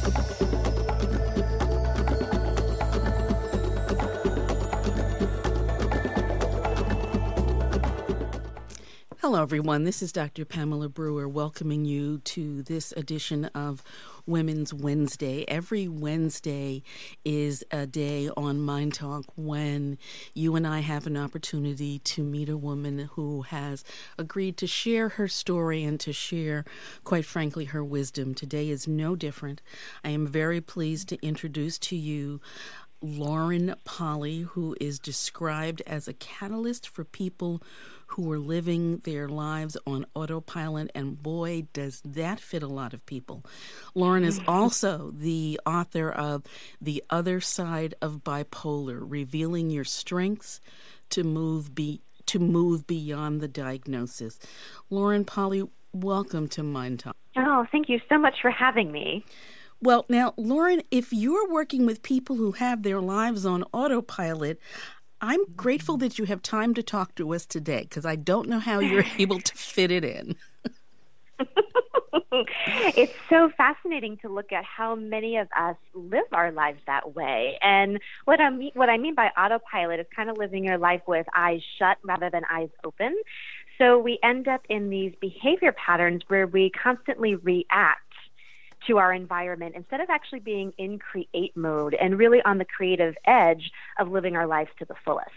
Hello, everyone. This is Dr. Pamela Brewer welcoming you to this edition of Women's Wednesday. Every Wednesday is a day on Mind Talk when you and I have an opportunity to meet a woman who has agreed to share her story and to share, quite frankly, her wisdom. Today is no different. I am very pleased to introduce to you Lauren Polly, who is described as a catalyst for people who are living their lives on autopilot, and boy, does that fit a lot of people. Lauren is also the author of The Other Side of Bipolar, Revealing Your Strengths to move beyond the diagnosis. Lauren Polly, welcome to Mind Talk. Oh, thank you so much for having me. Well, now, Lauren, if you're working with people who have their lives on autopilot, I'm grateful that you have time to talk to us today, because I don't know how you're able to fit it in. It's so fascinating to look at how many of us live our lives that way. And what I mean by autopilot is kind of living your life with eyes shut rather than eyes open. So we end up in these behavior patterns where we constantly react to our environment instead of actually being in create mode and really on the creative edge of living our lives to the fullest.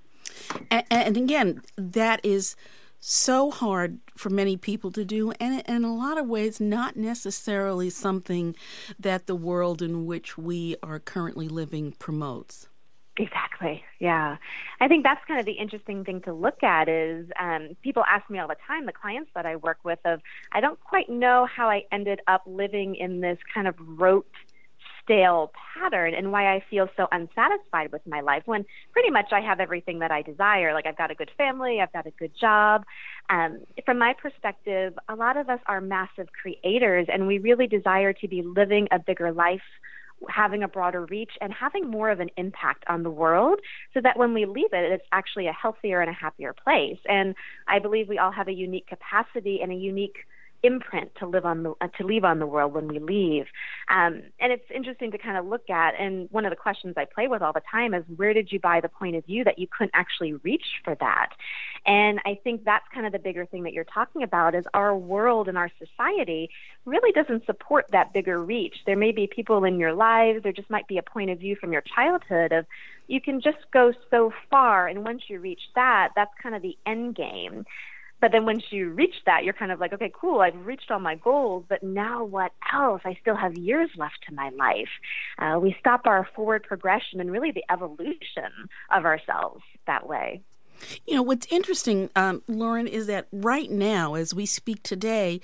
And again, that is so hard for many people to do, and in a lot of ways not necessarily something that the world in which we are currently living promotes. Exactly. Yeah. I think that's kind of the interesting thing to look at is people ask me all the time, the clients that I work with, I don't quite know how I ended up living in this kind of rote, stale pattern and why I feel so unsatisfied with my life when pretty much I have everything that I desire. Like I've got a good family, I've got a good job. From my perspective, a lot of us are massive creators and we really desire to be living a bigger life, having a broader reach and having more of an impact on the world so that when we leave it, it's actually a healthier and a happier place. And I believe we all have a unique capacity and a unique imprint to leave on the world when we leave. And it's interesting to kind of look at, and one of the questions I play with all the time is, where did you buy the point of view that you couldn't actually reach for that? And I think that's kind of the bigger thing that you're talking about is our world and our society really doesn't support that bigger reach. There may be people in your lives, there just might be a point of view from your childhood of you can just go so far, and once you reach that, that's kind of the end game. But then once you reach that, you're kind of like, okay, cool, I've reached all my goals, but now what else? I still have years left to my life. We stop our forward progression and really the evolution of ourselves that way. You know, what's interesting, Lauren, is that right now, as we speak today,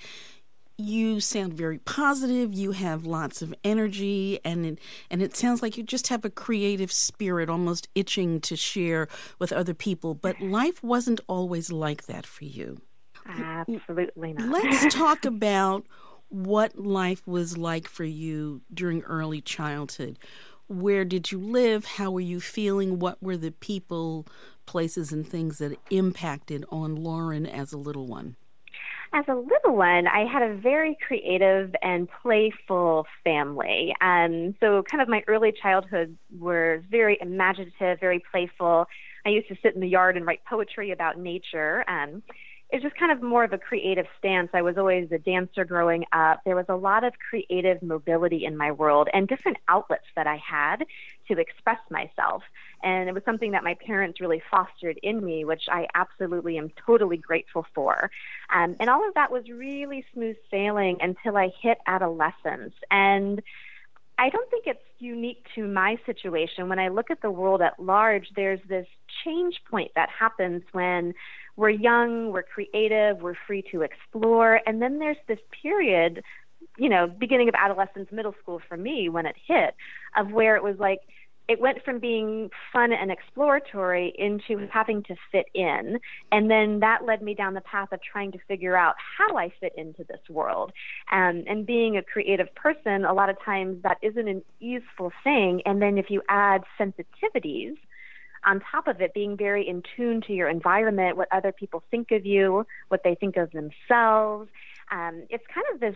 you sound very positive, you have lots of energy, and it sounds like you just have a creative spirit, almost itching to share with other people. But life wasn't always like that for you. Absolutely not. Let's talk about what life was like for you during early childhood. Where did you live? How were you feeling? What were the people, places, and things that impacted on Lauren as a little one? As a little one, I had a very creative and playful family. So kind of my early childhood was very imaginative, very playful. I used to sit in the yard and write poetry about nature. It's just kind of more of a creative stance. I was always a dancer growing up. There was a lot of creative mobility in my world and different outlets that I had to express myself. And it was something that my parents really fostered in me, which I absolutely am totally grateful for. And all of that was really smooth sailing until I hit adolescence. And I don't think it's unique to my situation. When I look at the world at large, there's this change point that happens when we're young, we're creative, we're free to explore. And then there's this period, beginning of adolescence, middle school for me, when it hit, of where it was like, it went from being fun and exploratory into having to fit in. And then that led me down the path of trying to figure out how I fit into this world. And being a creative person, a lot of times that isn't an easeful thing. And then if you add sensitivities on top of it, being very in tune to your environment, what other people think of you, what they think of themselves, it's kind of this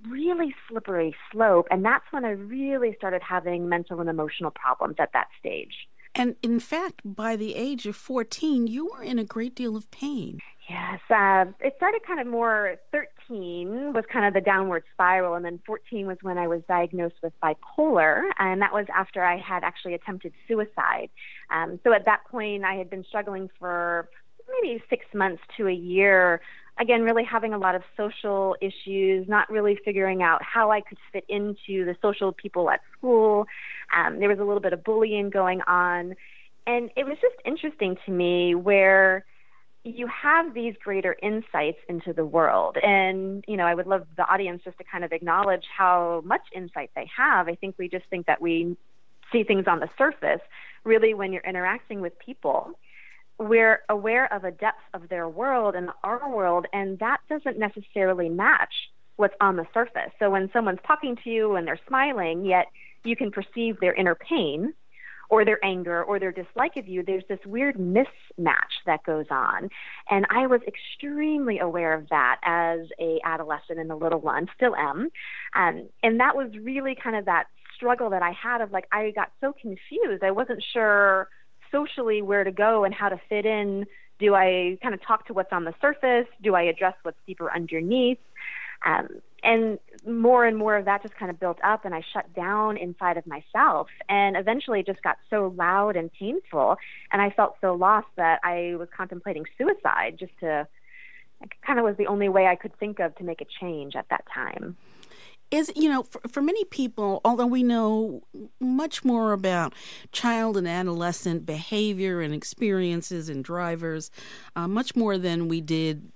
really slippery slope. And that's when I really started having mental and emotional problems at that stage. And in fact, by the age of 14, you were in a great deal of pain. Yes, it started kind of more. 13 was kind of the downward spiral, and then 14 was when I was diagnosed with bipolar, and that was after I had actually attempted suicide. So at that point, I had been struggling for maybe 6 months to a year, again, really having a lot of social issues, not really figuring out how I could fit into the social people at school. There was a little bit of bullying going on, and it was just interesting to me where you have these greater insights into the world. And, you know, I would love the audience just to kind of acknowledge how much insight they have. I think we just think that we see things on the surface. Really, when you're interacting with people, we're aware of a depth of their world and our world, and that doesn't necessarily match what's on the surface. So when someone's talking to you and they're smiling, yet you can perceive their inner pain, or their anger, or their dislike of you, there's this weird mismatch that goes on. And I was extremely aware of that as a adolescent and a little one, still am. And that was really kind of that struggle that I had of like, I got so confused. I wasn't sure socially where to go and how to fit in. Do I kind of talk to what's on the surface? Do I address what's deeper underneath? And more of that just kind of built up, and I shut down inside of myself, and eventually it just got so loud and painful, and I felt so lost that I was contemplating suicide. It kind of was the only way I could think of to make a change at that time. For many people, although we know much more about child and adolescent behavior and experiences and drivers, much more than we did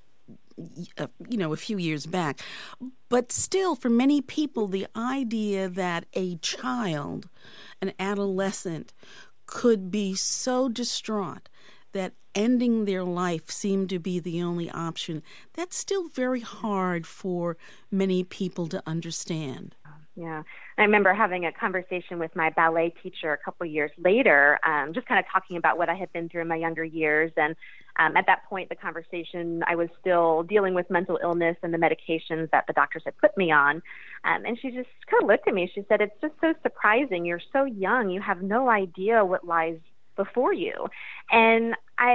a few years back. But still, for many people, the idea that a child, an adolescent, could be so distraught that ending their life seemed to be the only option, that's still very hard for many people to understand. Yeah. I remember having a conversation with my ballet teacher a couple of years later, just kind of talking about what I had been through in my younger years. And at that point, the conversation, I was still dealing with mental illness and the medications that the doctors had put me on. And she just kind of looked at me. She said, "It's just so surprising. You're so young. You have no idea what lies before you." And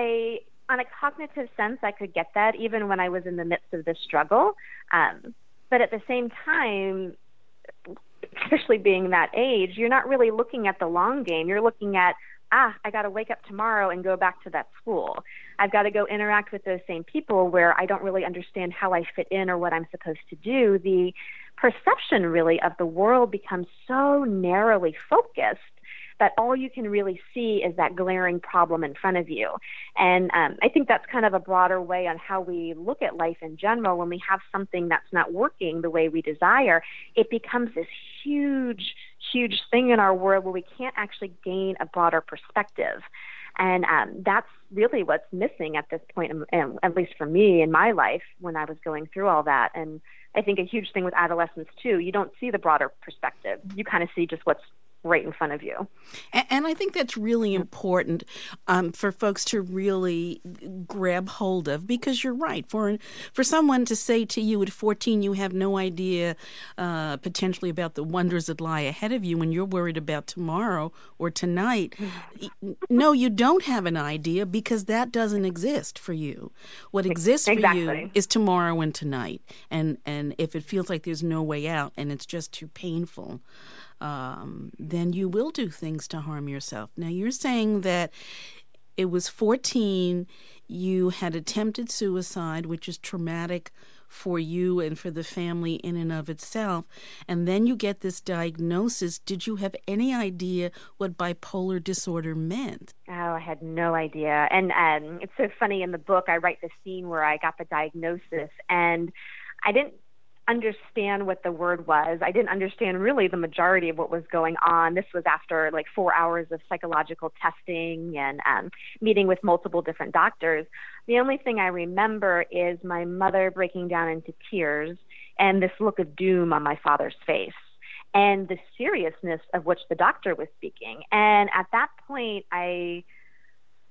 on a cognitive sense, I could get that even when I was in the midst of this struggle. But at the same time, especially being that age, you're not really looking at the long game. You're looking at, I got to wake up tomorrow and go back to that school. I've got to go interact with those same people where I don't really understand how I fit in or what I'm supposed to do. The perception really of the world becomes so narrowly focused that all you can really see is that glaring problem in front of you. And I think that's kind of a broader way on how we look at life in general. When we have something that's not working the way we desire, it becomes this huge, huge thing in our world where we can't actually gain a broader perspective. And that's really what's missing at this point, at least for me in my life when I was going through all that. And I think a huge thing with adolescents, too, you don't see the broader perspective. You kind of see just what's right in front of you. And I think that's really important for folks to really grab hold of, because you're right. For someone to say to you at 14, you have no idea potentially about the wonders that lie ahead of you when you're worried about tomorrow or tonight. No, you don't have an idea because that doesn't exist for you. What exists for you is tomorrow and tonight. And if it feels like there's no way out and it's just too painful, then you will do things to harm yourself. Now, you're saying that it was 14, you had attempted suicide, which is traumatic for you and for the family in and of itself, and then you get this diagnosis. Did you have any idea what bipolar disorder meant? Oh, I had no idea. And it's so funny, in the book, I write the scene where I got the diagnosis, and I didn't understand what the word was. I didn't understand really the majority of what was going on. This was after like 4 hours of psychological testing and meeting with multiple different doctors. The only thing I remember is my mother breaking down into tears and this look of doom on my father's face and the seriousness of which the doctor was speaking. And at that point, I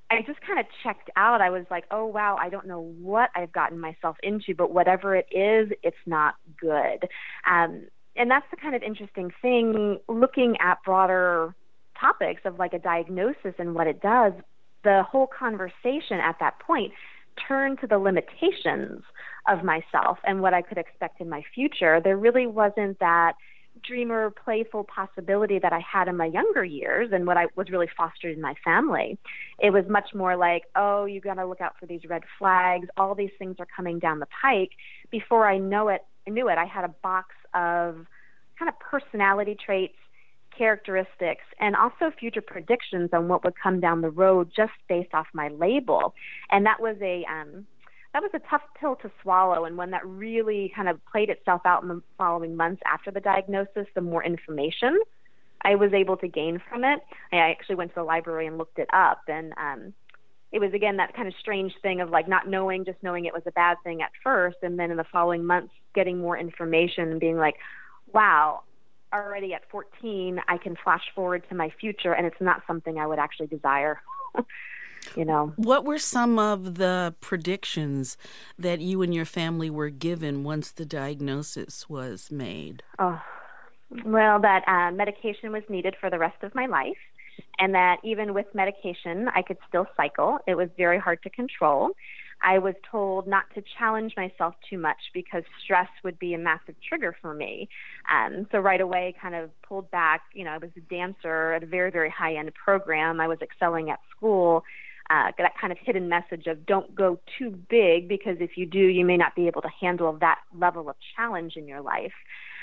I just kind of checked out. I was like, oh, wow, I don't know what I've gotten myself into, but whatever it is, it's not good. And that's the kind of interesting thing, looking at broader topics of like a diagnosis and what it does. The whole conversation at that point turned to the limitations of myself and what I could expect in my future. There really wasn't that dreamer, playful possibility that I had in my younger years and what I was really fostered in my family. It was much more like, oh, you got to look out for these red flags. All these things are coming down the pike. Before I knew it, I had a box of kind of personality traits, characteristics, and also future predictions on what would come down the road just based off my label. And that was a tough pill to swallow, and one that really kind of played itself out in the following months after the diagnosis. The more information I was able to gain from it, I actually went to the library and looked it up, and it was, again, that kind of strange thing of like not knowing, just knowing it was a bad thing at first, and then in the following months getting more information and being like, wow, already at 14, I can flash forward to my future, and it's not something I would actually desire. What were some of the predictions that you and your family were given once the diagnosis was made? Oh, well, that medication was needed for the rest of my life, and that even with medication, I could still cycle. It was very hard to control. I was told not to challenge myself too much because stress would be a massive trigger for me. So right away kind of pulled back. I was a dancer at a very, very high-end program. I was excelling at school. That kind of hidden message of don't go too big, because if you do, you may not be able to handle that level of challenge in your life.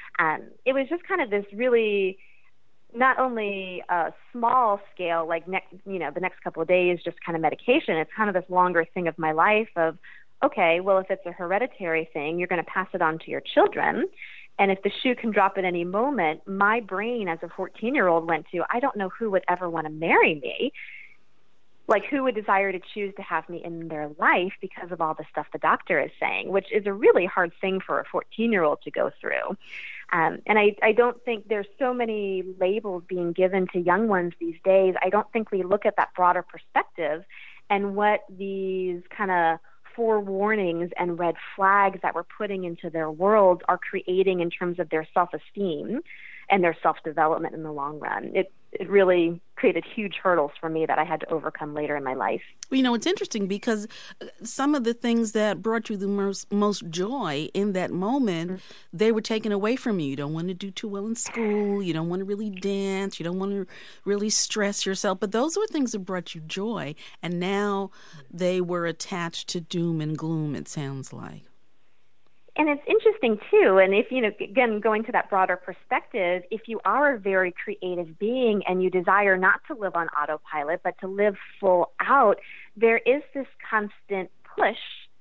It was just kind of this really not only a small scale, like the next couple of days, just kind of medication. It's kind of this longer thing of my life of, okay, well, if it's a hereditary thing, you're going to pass it on to your children. And if the shoe can drop at any moment, my brain as a 14-year-old went to, I don't know who would ever want to marry me. Like, who would desire to choose to have me in their life because of all the stuff the doctor is saying, which is a really hard thing for a 14-year-old to go through. And I don't think there's so many labels being given to young ones these days. I don't think we look at that broader perspective and what these kind of forewarnings and red flags that we're putting into their world are creating in terms of their self-esteem and their self-development in the long run. It really created huge hurdles for me that I had to overcome later in my life. Well, it's interesting because some of the things that brought you the most joy in that moment, they were taken away from you. You don't want to do too well in school. You don't want to really dance. You don't want to really stress yourself. But those were things that brought you joy. And now they were attached to doom and gloom, it sounds like. And it's interesting, too, and if, again, going to that broader perspective, if you are a very creative being and you desire not to live on autopilot, but to live full out, there is this constant push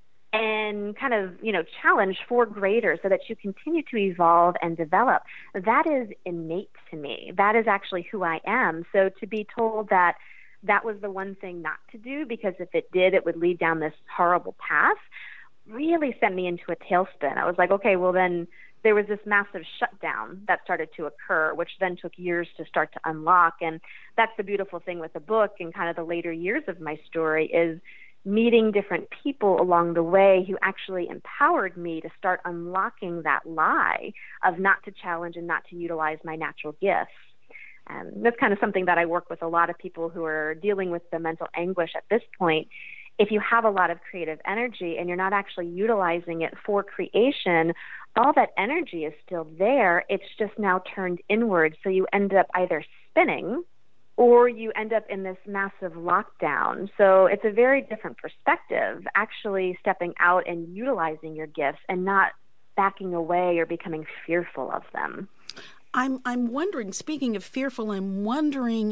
and kind of, challenge for greater so that you continue to evolve and develop. That is innate to me. That is actually who I am. So to be told that that was the one thing not to do, because if it did, it would lead down this horrible path, really sent me into a tailspin. I was like, okay, well then there was this massive shutdown that started to occur, which then took years to start to unlock. And that's the beautiful thing with the book and kind of the later years of my story is meeting different people along the way who actually empowered me to start unlocking that lie of not to challenge and not to utilize my natural gifts. That's kind of something that I work with a lot of people who are dealing with the mental anguish at this point. If you have a lot of creative energy and you're not actually utilizing it for creation, all that energy is still there. It's just now turned inward. So you end up either spinning or you end up in this massive lockdown. So it's a very different perspective, actually stepping out and utilizing your gifts and not backing away or becoming fearful of them. I'm wondering, speaking of fearful, I'm wondering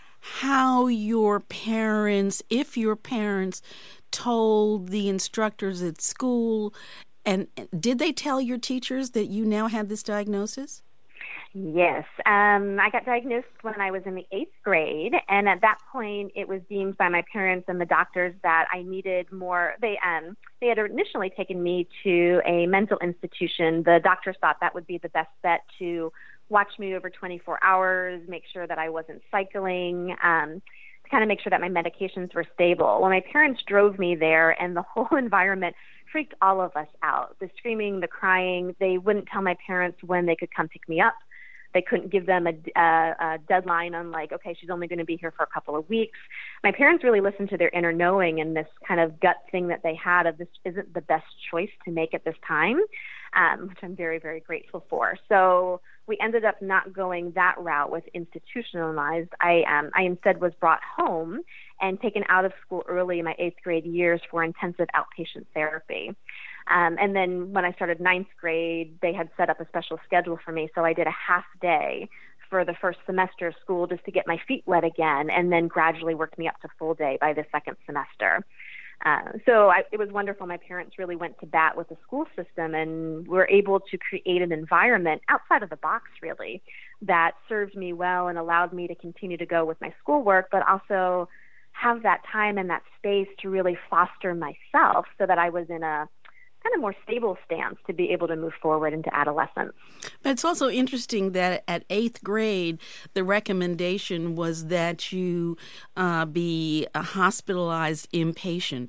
how your parents, if your parents told the instructors at school, and did they tell your teachers that you now had this diagnosis? Yes. I got diagnosed when I was in the 8th grade, and at that point it was deemed by my parents and the doctors that I needed more. They had initially taken me to a mental institution. The doctors thought that would be the best bet to watch me over 24 hours, make sure that I wasn't cycling, kind kind of make sure that my medications were stable. Well, my parents drove me there, and the whole environment freaked all of us out. The screaming, the crying. They wouldn't tell my parents when they could come pick me up. They couldn't give them a deadline on like, okay, she's only going to be here for a couple of weeks. My parents really listened to their inner knowing and this kind of gut thing that they had of this isn't the best choice to make at this time, which I'm very, very grateful for. So we ended up not going that route with institutionalized. I instead was brought home and taken out of school early in my 8th grade years for intensive outpatient therapy. And then when I started 9th grade, they had set up a special schedule for me. So I did a half day for the first semester of school just to get my feet wet again, and then gradually worked me up to full day by the second semester. It was wonderful. My parents really went to bat with the school system and were able to create an environment outside of the box, really, that served me well and allowed me to continue to go with my schoolwork, but also have that time and that space to really foster myself so that I was in a kind of more stable stance to be able to move forward into adolescence. But it's also interesting that at 8th grade, the recommendation was that you be a hospitalized inpatient.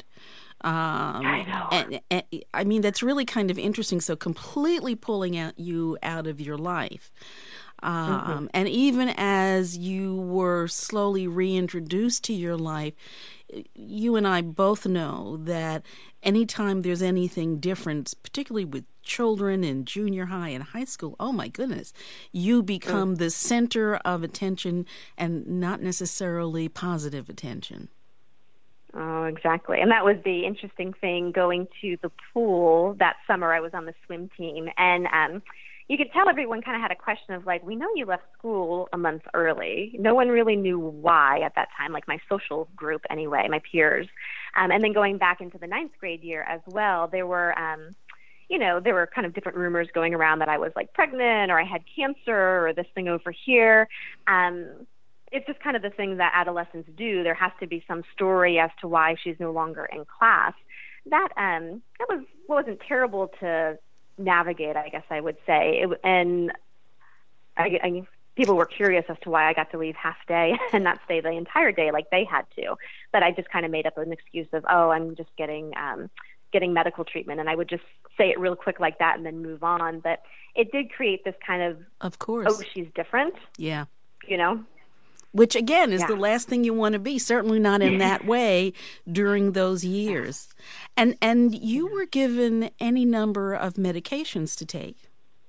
And I mean, that's really kind of interesting. So completely pulling you out of your life. And even as you were slowly reintroduced to your life, you and I both know that anytime there's anything different, particularly with children in junior high and high school, oh my goodness, you become the center of attention and not necessarily positive attention. Oh, exactly. And that was the interesting thing going to the pool that summer. I was on the swim team, and you could tell everyone kind of had a question of like, we know you left school a month early. No one really knew why at that time, like my social group anyway, my peers. And then going back into the 9th grade year as well, there were, there were kind of different rumors going around that I was like pregnant or I had cancer or this thing over here. It's just kind of the thing that adolescents do. There has to be some story as to why she's no longer in class. That wasn't terrible to navigate, I guess I would say. People were curious as to why I got to leave half day and not stay the entire day like they had to. But I just kind of made up an excuse of, I'm just getting medical treatment. And I would just say it real quick like that and then move on. But it did create this kind of course, oh, she's different. Yeah. Which, again, is the last thing you want to be, certainly not in that way during those years. And you were given any number of medications to take.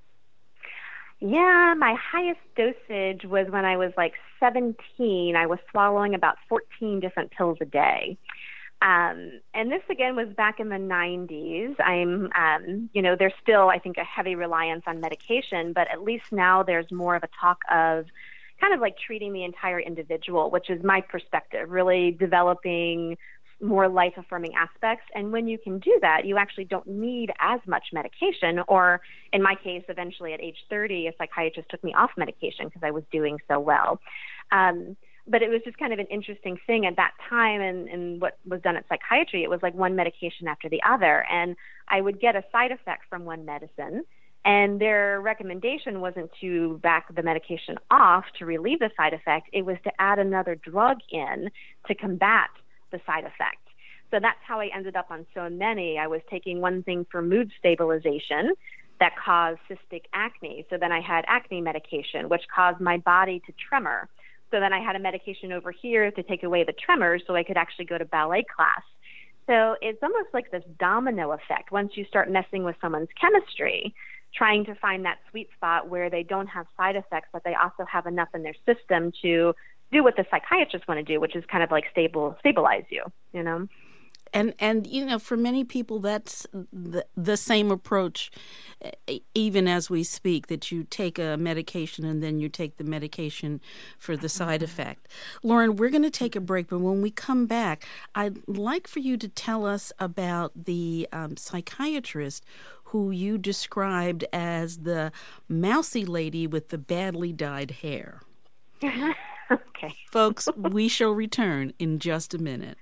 Yeah, my highest dosage was when I was like 17. I was swallowing about 14 different pills a day. And this, again, was back in the 90s. There's still, I think, a heavy reliance on medication, but at least now there's more of a talk of kind of like treating the entire individual, which is my perspective, really developing more life-affirming aspects. And when you can do that, you actually don't need as much medication. Or in my case, eventually at age 30, a psychiatrist took me off medication because I was doing so well. But it was just kind of an interesting thing at that time, and what was done at psychiatry, it was like one medication after the other. And I would get a side effect from one medicine, and their recommendation wasn't to back the medication off to relieve the side effect. It was to add another drug in to combat the side effect. So that's how I ended up on so many. I was taking one thing for mood stabilization that caused cystic acne. So then I had acne medication, which caused my body to tremor. So then I had a medication over here to take away the tremors so I could actually go to ballet class. So it's almost like this domino effect. Once you start messing with someone's chemistry, trying to find that sweet spot where they don't have side effects, but they also have enough in their system to do what the psychiatrists want to do, which is kind of like stabilize you, And for many people, that's the same approach, even as we speak, that you take a medication and then you take the medication for the side effect. Lauren, we're going to take a break, but when we come back, I'd like for you to tell us about the psychiatrist who you described as the mousy lady with the badly dyed hair. Okay. Folks, we shall return in just a minute.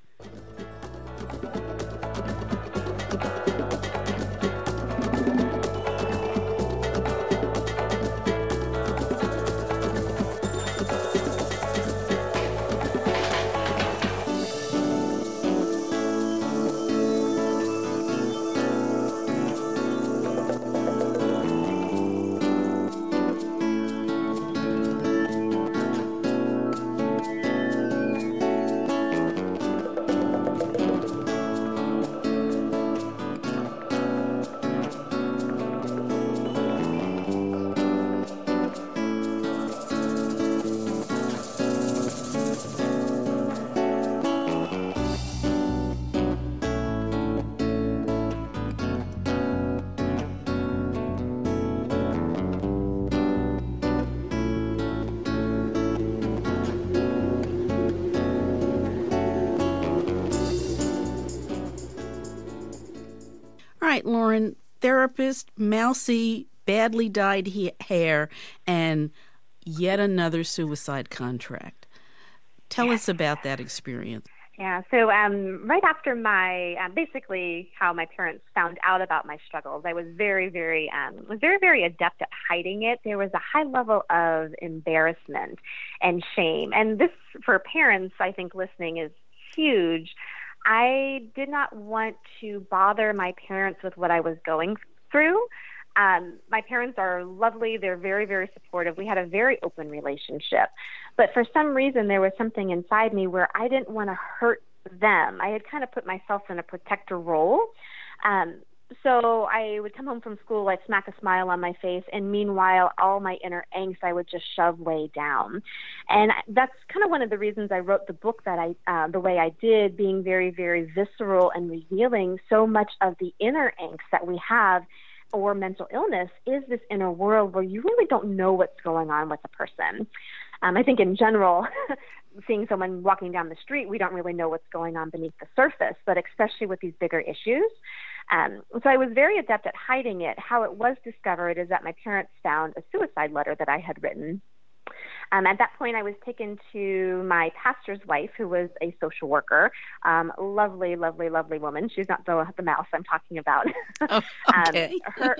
All right, Lauren, therapist, mousy, badly dyed hair, and yet another suicide contract. Tell us about that experience. Yeah, so right after basically how my parents found out about my struggles, I was very, very adept at hiding it. There was a high level of embarrassment and shame. And this, for parents, I think listening, is huge. I did not want to bother my parents with what I was going through. My parents are lovely. They're very, very supportive. We had a very open relationship. But for some reason, there was something inside me where I didn't want to hurt them. I had kind of put myself in a protector role. So I would come home from school, I'd smack a smile on my face, and meanwhile, all my inner angst I would just shove way down. And that's kind of one of the reasons I wrote the book the way I did, being very, very visceral and revealing so much of the inner angst that we have, or mental illness, is this inner world where you really don't know what's going on with a person. I think in general, seeing someone walking down the street, we don't really know what's going on beneath the surface, but especially with these bigger issues. So I was very adept at hiding it. How it was discovered is that my parents found a suicide letter that I had written. At that point, I was taken to my pastor's wife, who was a social worker, lovely, lovely, lovely woman. She's not the mouse I'm talking about. Oh, okay.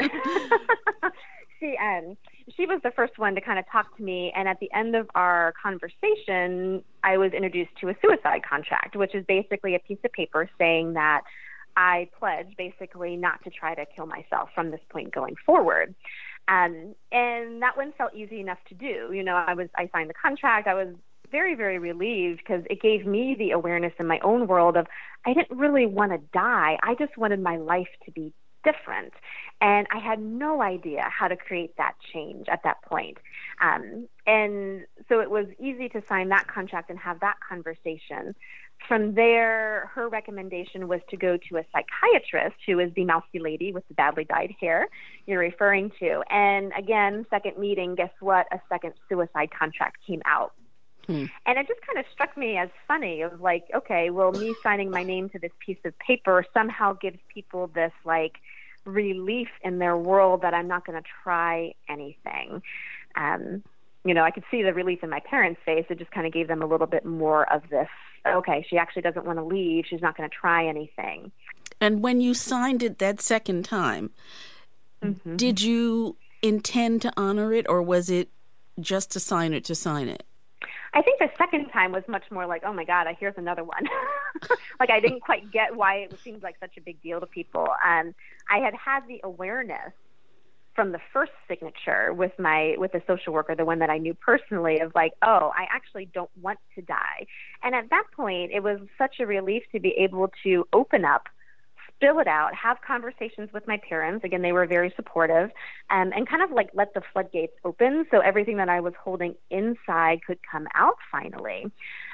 She was the first one to kind of talk to me, and at the end of our conversation, I was introduced to a suicide contract, which is basically a piece of paper saying that I pledge basically not to try to kill myself from this point going forward. And that one felt easy enough to do. You know, I signed the contract. I was very, very relieved because it gave me the awareness in my own world of I didn't really want to die. I just wanted my life to be different. And I had no idea how to create that change at that point. And so it was easy to sign that contract and have that conversation. From there, her recommendation was to go to a psychiatrist, who is the mousy lady with the badly dyed hair you're referring to. And again, second meeting, guess what? A second suicide contract came out. And it just kind of struck me as funny of like, okay, well, me signing my name to this piece of paper somehow gives people this like relief in their world that I'm not going to try anything. You know, I could see the relief in my parents' face. It just kind of gave them a little bit more of this, okay, she actually doesn't want to leave. She's not going to try anything. And when you signed it that second time, did you intend to honor it, or was it just to sign it to sign it? I think the second time was much more like, oh my God, here's another one. Like I didn't quite get why it seemed like such a big deal to people. I had the awareness from the first signature with the social worker, the one that I knew personally, of like, oh, I actually don't want to die. And at that point, it was such a relief to be able to open up, spill it out, have conversations with my parents. Again, they were very supportive, and kind of like let the floodgates open so everything that I was holding inside could come out finally.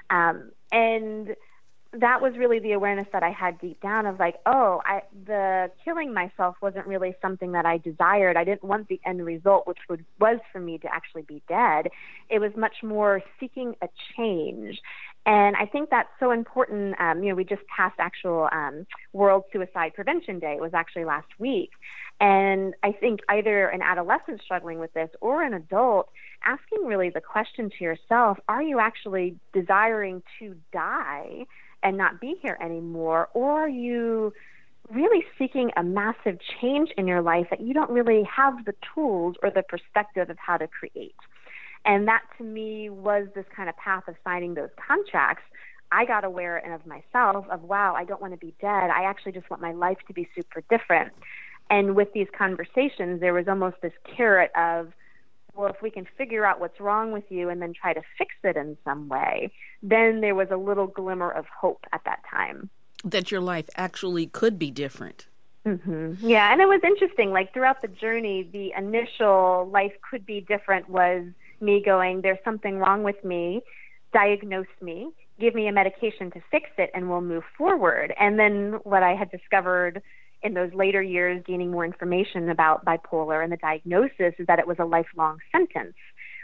And that was really the awareness that I had deep down of like, oh, the killing myself wasn't really something that I desired. I didn't want the end result, which was for me to actually be dead. It was much more seeking a change. And I think that's so important. We just passed actual World Suicide Prevention Day. It was actually last week. And I think either an adolescent struggling with this or an adult, asking really the question to yourself, are you actually desiring to die and not be here anymore? Or are you really seeking a massive change in your life that you don't really have the tools or the perspective of how to create? And that to me was this kind of path of signing those contracts. I got aware of myself of, wow, I don't want to be dead. I actually just want my life to be super different. And with these conversations, there was almost this carrot of, well, if we can figure out what's wrong with you and then try to fix it in some way, then there was a little glimmer of hope at that time. That your life actually could be different. Yeah, and it was interesting. Like throughout the journey, the initial life could be different was me going, there's something wrong with me, diagnose me, give me a medication to fix it, and we'll move forward. And then what I had discovered in those later years, gaining more information about bipolar and the diagnosis, is that it was a lifelong sentence,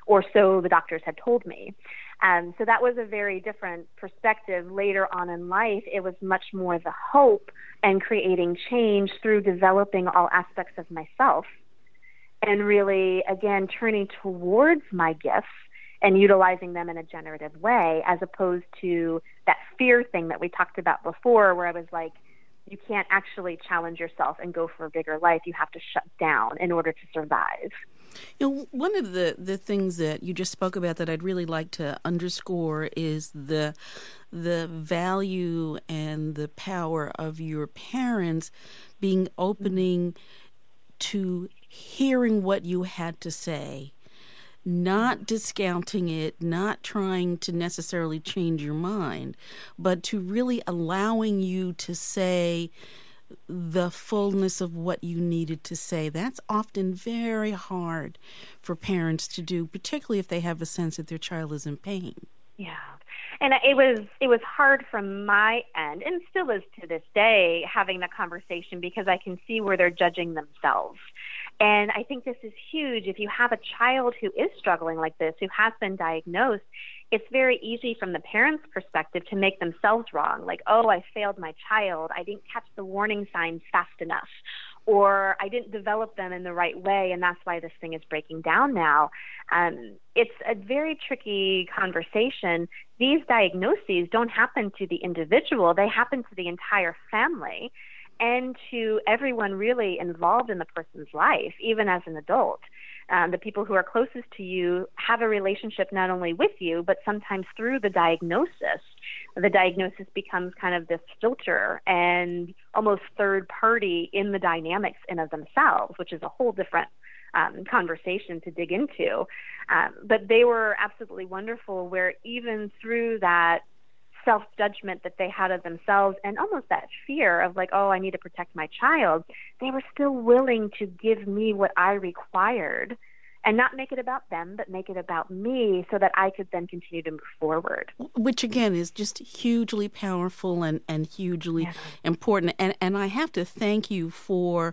or so the doctors had told me. So that was a very different perspective. Later on in life, it was much more the hope and creating change through developing all aspects of myself and really, again, turning towards my gifts and utilizing them in a generative way, as opposed to that fear thing that we talked about before, where I was like, you can't actually challenge yourself and go for a bigger life. You have to shut down in order to survive. You know, one of the things that you just spoke about that I'd really like to underscore is the value and the power of your parents being opening to hearing what you had to say, not discounting it, not trying to necessarily change your mind, but to really allowing you to say the fullness of what you needed to say. That's often very hard for parents to do, particularly if they have a sense that their child is in pain. Yeah. And it was hard from my end, and still is to this day, having the conversation, because I can see where they're judging themselves. And I think this is huge. If you have a child who is struggling like this, who has been diagnosed, it's very easy from the parent's perspective to make themselves wrong. Like, oh, I failed my child. I didn't catch the warning signs fast enough. Or I didn't develop them in the right way, and that's why this thing is breaking down now. It's a very tricky conversation. These diagnoses don't happen to the individual. They happen to the entire family and to everyone really involved in the person's life, even as an adult. The people who are closest to you have a relationship not only with you, but sometimes through the diagnosis. The diagnosis becomes kind of this filter and almost third party in the dynamics in of themselves, which is a whole different conversation to dig into. But they were absolutely wonderful, where even through that self-judgment that they had of themselves and almost that fear of like, oh, I need to protect my child, they were still willing to give me what I required and not make it about them, but make it about me so that I could then continue to move forward. Which, again, is just hugely powerful and hugely important. And I have to thank you for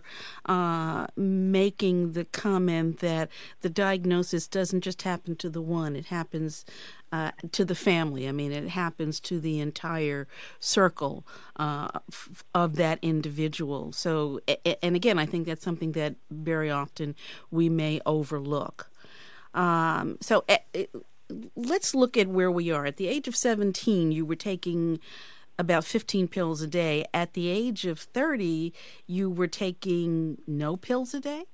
making the comment that the diagnosis doesn't just happen to the one. It happens to the family. I mean, it happens to the entire circle of that individual. So, and again, I think that's something that very often we may overlook. So let's look at where we are. At the age of 17, you were taking about 15 pills a day. At the age of 30, you were taking no pills a day?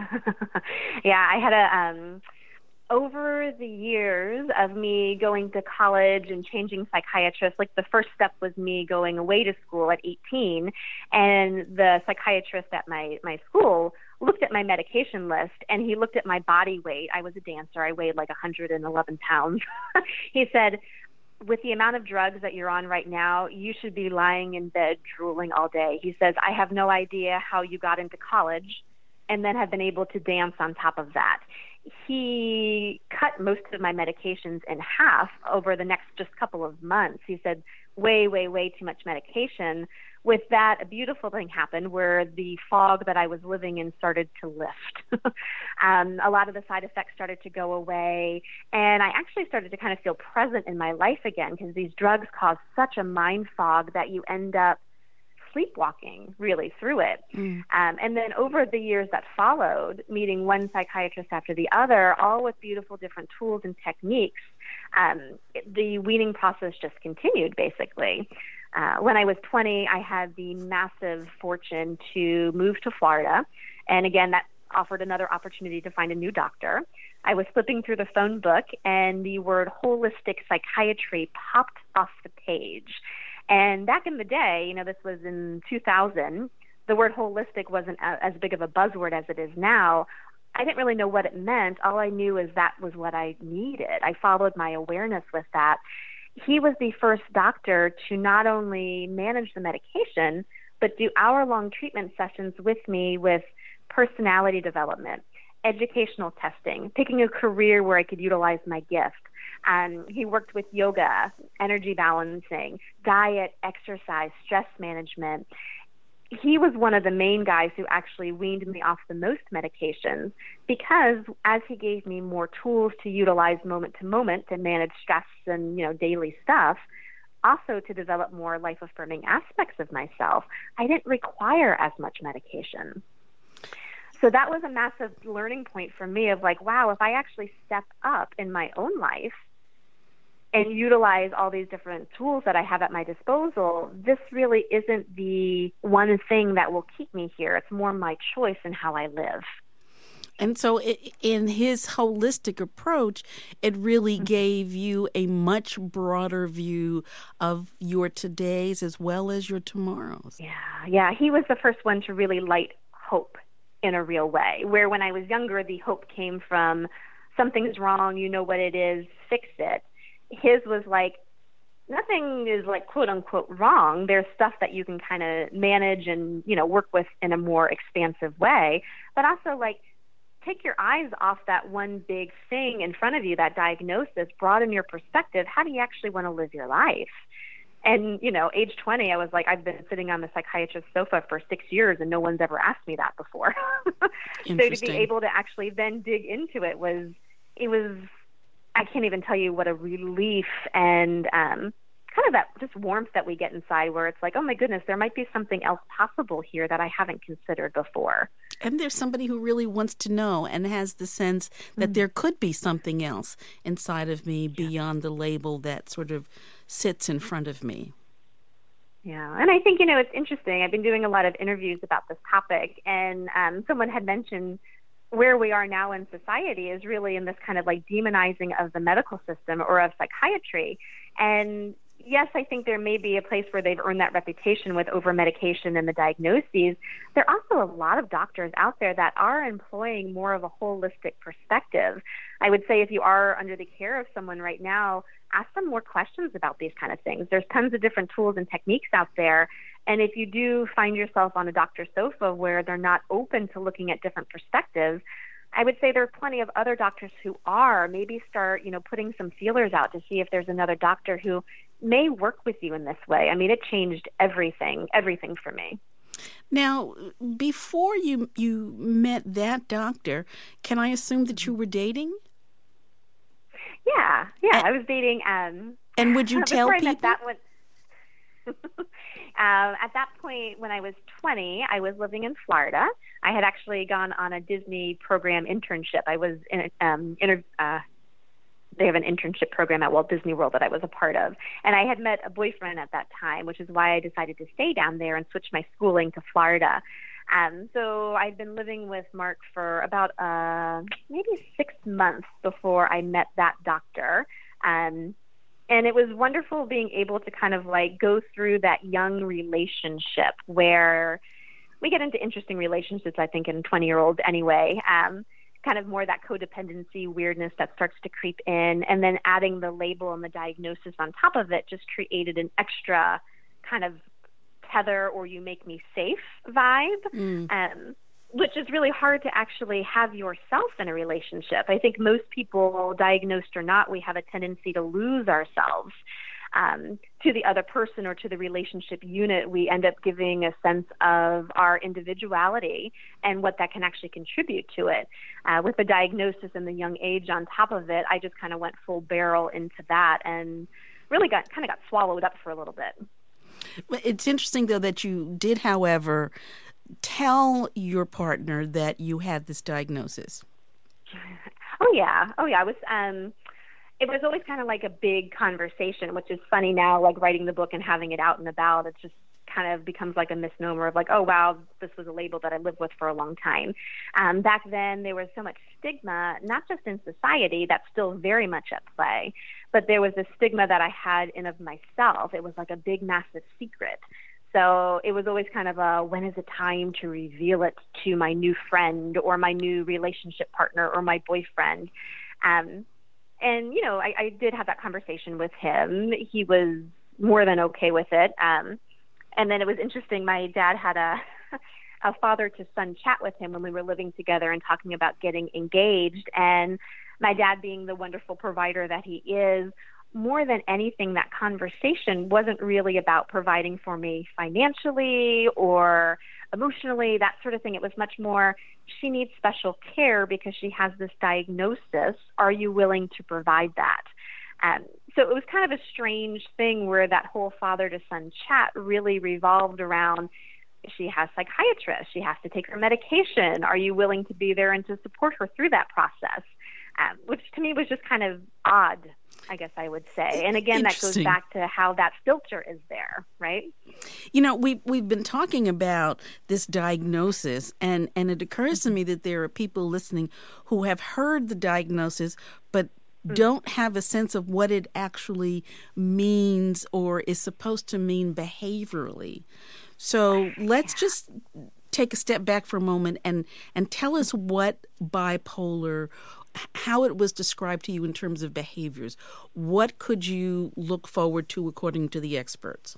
Yeah, I had over the years of me going to college and changing psychiatrists, like the first step was me going away to school at 18, and the psychiatrist at my school looked at my medication list, and he looked at my body weight. I was a dancer. I weighed like 111 pounds. He said, with the amount of drugs that you're on right now, you should be lying in bed drooling all day. He says, I have no idea how you got into college and then have been able to dance on top of that. He cut most of my medications in half over the next just couple of months. He said, way, way, way too much medication. With that, a beautiful thing happened where the fog that I was living in started to lift. A lot of the side effects started to go away, and I actually started to kind of feel present in my life again, because these drugs cause such a mind fog that you end up sleepwalking really through it. And then over the years that followed, meeting one psychiatrist after the other, all with beautiful different tools and techniques, the weaning process just continued, basically. When I was 20, I had the massive fortune to move to Florida. And again, that offered another opportunity to find a new doctor. I was flipping through the phone book, and the word holistic psychiatry popped off the page. And back in the day, this was in 2000, the word holistic wasn't as big of a buzzword as it is now. I didn't really know what it meant. All I knew is that was what I needed. I followed my awareness with that. He was the first doctor to not only manage the medication, but do hour-long treatment sessions with me with personality development, educational testing, picking a career where I could utilize my gift. He worked with yoga, energy balancing, diet, exercise, stress management. he was one of the main guys who actually weaned me off the most medications, because as he gave me more tools to utilize moment to moment to manage stress and, daily stuff, also to develop more life-affirming aspects of myself, I didn't require as much medication. So that was a massive learning point for me of like, wow, if I actually step up in my own life and utilize all these different tools that I have at my disposal, this really isn't the one thing that will keep me here. It's more my choice in how I live. And so in his holistic approach, it really gave you a much broader view of your todays as well as your tomorrows. Yeah. He was the first one to really light hope in a real way, where when I was younger, the hope came from something's wrong, you know what it is, fix it. His was like, nothing is like quote unquote wrong. There's stuff that you can kind of manage and, work with in a more expansive way, but also like take your eyes off that one big thing in front of you, that diagnosis, broaden your perspective. How do you actually want to live your life? And, age 20, I was like, I've been sitting on the psychiatrist's sofa for 6 years and no one's ever asked me that before. So to be able to actually then dig into it was, I can't even tell you what a relief and kind of that just warmth that we get inside, where it's like, oh my goodness, there might be something else possible here that I haven't considered before. And there's somebody who really wants to know and has the sense that there could be something else inside of me beyond the label that sort of sits in front of me. Yeah, and I think, it's interesting. I've been doing a lot of interviews about this topic, and someone had mentioned where we are now in society is really in this kind of like demonizing of the medical system or of psychiatry. And yes, I think there may be a place where they've earned that reputation with over-medication and the diagnoses. There are also a lot of doctors out there that are employing more of a holistic perspective. I would say if you are under the care of someone right now, ask them more questions about these kind of things. There's tons of different tools and techniques out there. And if you do find yourself on a doctor's sofa where they're not open to looking at different perspectives, I would say there are plenty of other doctors who are. Maybe start, putting some feelers out to see if there's another doctor who may work with you in this way. I mean, it changed everything for me. Now, before you met that doctor, can I assume that you were dating? Yeah, I was dating. And would you tell people? At that point, when I was 20, I was living in Florida. I had actually gone on a Disney program internship. I was in they have an internship program at Walt Disney World that I was a part of. And I had met a boyfriend at that time, which is why I decided to stay down there and switch my schooling to Florida. So I'd been living with Mark for about maybe 6 months before I met that doctor. And it was wonderful being able to kind of like go through that young relationship where we get into interesting relationships, I think, in 20-year-olds anyway. Kind of more that codependency weirdness that starts to creep in, and then adding the label and the diagnosis on top of it just created an extra kind of tether or you make me safe vibe, which is really hard to actually have yourself in a relationship. I think most people, diagnosed or not, we have a tendency to lose ourselves to the other person or to the relationship unit. We end up giving a sense of our individuality and what that can actually contribute to it. With the diagnosis and the young age on top of it, I just kind of went full barrel into that and really got swallowed up for a little bit. It's interesting, though, that you did, however, tell your partner that you had this diagnosis. Oh yeah. I was. It was always kind of like a big conversation, which is funny now, like writing the book and having it out and about. It just kind of becomes like a misnomer of like, oh, wow, this was a label that I lived with for a long time. Back then, there was so much stigma, not just in society, that's still very much at play, but there was a stigma that I had in of myself. It was like a big, massive secret. So it was always kind of a, when is it time to reveal it to my new friend or my new relationship partner or my boyfriend? And, I did have that conversation with him. He was more than okay with it. And then it was interesting. My dad had a father-to-son chat with him when we were living together and talking about getting engaged. And my dad, being the wonderful provider that he is, more than anything, that conversation wasn't really about providing for me financially or emotionally, that sort of thing. It was much more, she needs special care because she has this diagnosis. Are you willing to provide that? So it was kind of a strange thing where that whole father to son chat really revolved around, she has psychiatrists, she has to take her medication. Are you willing to be there and to support her through that process? Which to me was just kind of odd, I guess I would say. And again, that goes back to how that filter is there, right? You know, we've been talking about this diagnosis, and it occurs to me that there are people listening who have heard the diagnosis but don't have a sense of what it actually means or is supposed to mean behaviorally. So let's just take a step back for a moment and tell us what bipolar, how it was described to you in terms of behaviors. What could you look forward to according to the experts?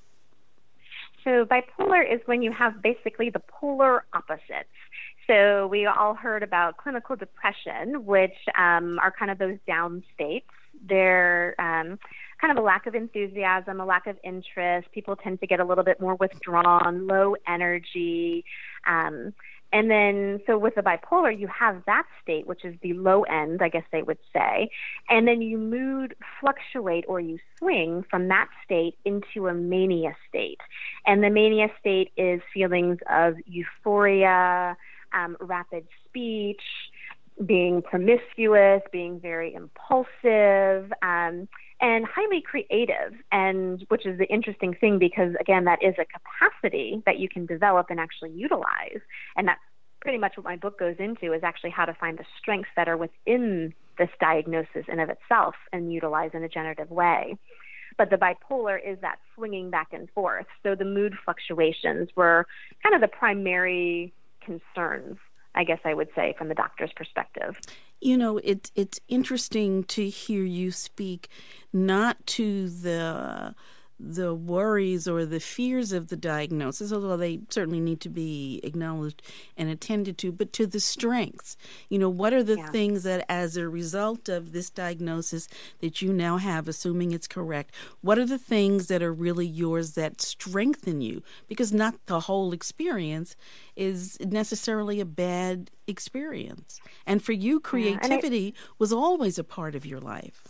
So bipolar is when you have basically the polar opposites. So we all heard about clinical depression, which are kind of those down states. They're kind of a lack of enthusiasm, a lack of interest. People tend to get a little bit more withdrawn, low energy. And then, so with the bipolar, you have that state, which is the low end, I guess they would say. And then you mood fluctuate, or you swing from that state into a mania state. And the mania state is feelings of euphoria, rapid speech, being promiscuous, being very impulsive, and highly creative, and which is the interesting thing because, again, that is a capacity that you can develop and actually utilize. And that's pretty much what my book goes into, is actually how to find the strengths that are within this diagnosis in of itself and utilize in a generative way. But the bipolar is that swinging back and forth. So the mood fluctuations were kind of the primary concerns, I guess I would say, from the doctor's perspective. You know, it's interesting to hear you speak not to the worries or the fears of the diagnosis, although they certainly need to be acknowledged and attended to, but to the strengths. You know, what are the things that, as a result of this diagnosis that you now have, assuming it's correct, what are the things that are really yours that strengthen you? Because not the whole experience is necessarily a bad experience. And for you, creativity was always a part of your life.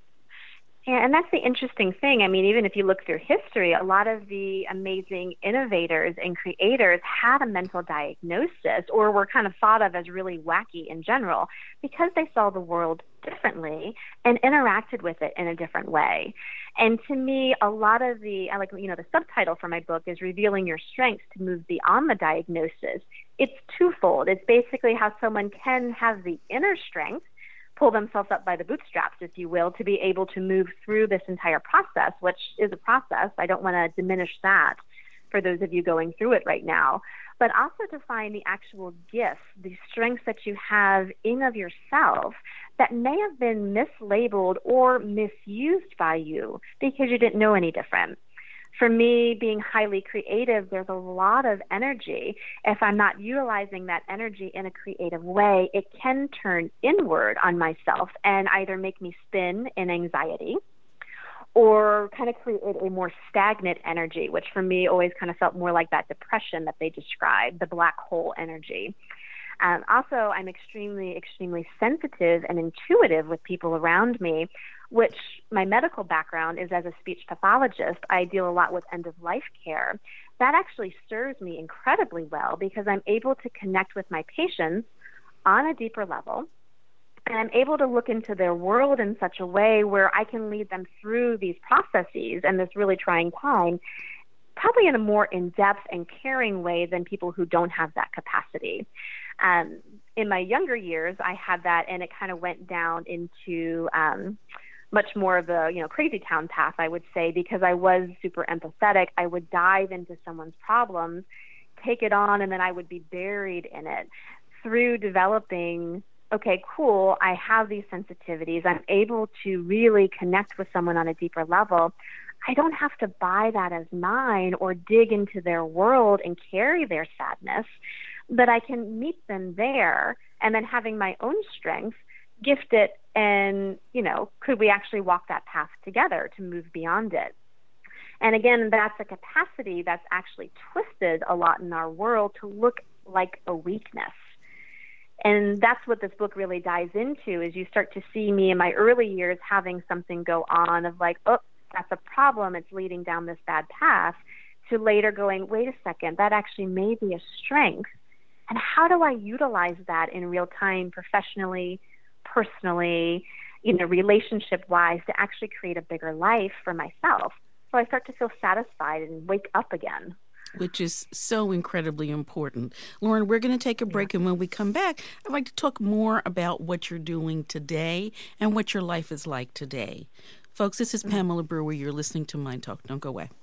Yeah, and that's the interesting thing. I mean, even if you look through history, a lot of the amazing innovators and creators had a mental diagnosis or were kind of thought of as really wacky in general because they saw the world differently and interacted with it in a different way. And to me, a lot of the subtitle for my book is Revealing Your Strengths to Move Beyond the Diagnosis. It's twofold. It's basically how someone can have the inner strength, pull themselves up by the bootstraps, if you will, to be able to move through this entire process, which is a process. I don't want to diminish that for those of you going through it right now, but also to find the actual gifts, the strengths that you have in of yourself that may have been mislabeled or misused by you because you didn't know any different. For me, being highly creative, there's a lot of energy. If I'm not utilizing that energy in a creative way, it can turn inward on myself and either make me spin in anxiety or kind of create a more stagnant energy, which for me always kind of felt more like that depression that they described, the black hole energy. Also, I'm extremely, extremely sensitive and intuitive with people around me, which my medical background is as a speech pathologist. I deal a lot with end-of-life care. That actually serves me incredibly well because I'm able to connect with my patients on a deeper level, and I'm able to look into their world in such a way where I can lead them through these processes and this really trying time, probably in a more in-depth and caring way than people who don't have that capacity. In my younger years, I had that, and it kind of went down into much more of a crazy town path, I would say, because I was super empathetic. I would dive into someone's problems, take it on, and then I would be buried in it. Through developing, okay, cool, I have these sensitivities. I'm able to really connect with someone on a deeper level. I don't have to buy that as mine or dig into their world and carry their sadness, but I can meet them there and then having my own strength, gift it And, could we actually walk that path together to move beyond it? And again, that's a capacity that's actually twisted a lot in our world to look like a weakness. And that's what this book really dives into, is you start to see me in my early years having something go on of like, oh, that's a problem, it's leading down this bad path, to later going, wait a second, that actually may be a strength. And how do I utilize that in real time, professionally, personally, relationship-wise, to actually create a bigger life for myself? So I start to feel satisfied and wake up again. Which is so incredibly important. Lauren, we're going to take a break, and when we come back, I'd like to talk more about what you're doing today and what your life is like today. Folks, this is Pamela Brewer. You're listening to Mind Talk. Don't go away.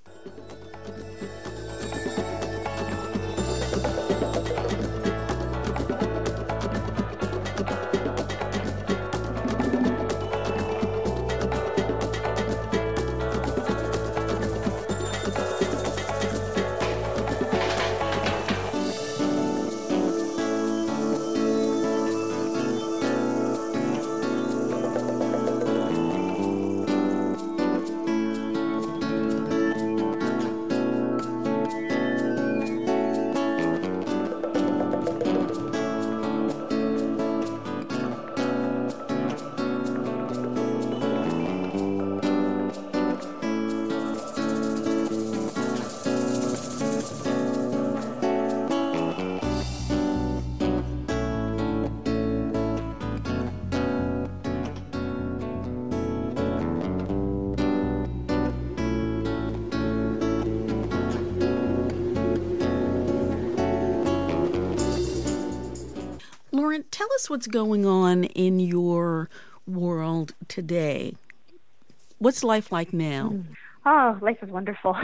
Lauren, tell us what's going on in your world today. What's life like now? Oh, life is wonderful.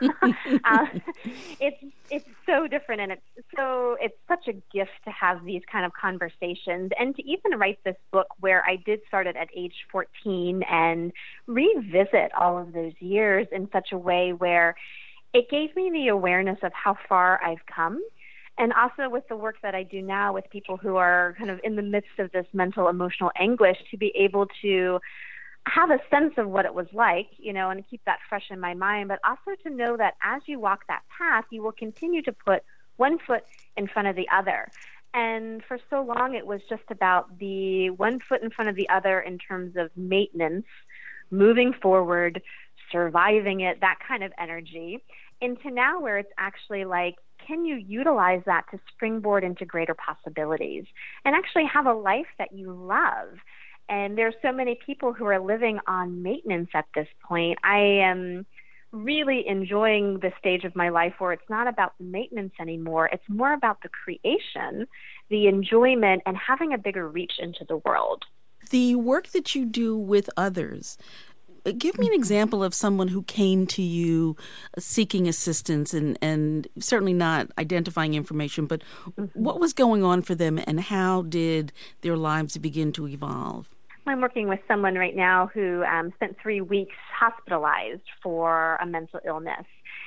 It's so different, and it's such a gift to have these kind of conversations, and to even write this book where I did start it at age 14 and revisit all of those years in such a way where it gave me the awareness of how far I've come. And also with the work that I do now with people who are kind of in the midst of this mental, emotional anguish, to be able to have a sense of what it was like, and keep that fresh in my mind, but also to know that as you walk that path, you will continue to put one foot in front of the other. And for so long, it was just about the one foot in front of the other in terms of maintenance, moving forward, surviving it, that kind of energy, into now where it's actually like, can you utilize that to springboard into greater possibilities and actually have a life that you love? And there's so many people who are living on maintenance at this point. I am really enjoying the stage of my life where it's not about the maintenance anymore. It's more about the creation, the enjoyment, and having a bigger reach into the world. The work that you do with others, give me an example of someone who came to you seeking assistance and certainly not identifying information, but what was going on for them and how did their lives begin to evolve? I'm working with someone right now who spent 3 weeks hospitalized for a mental illness,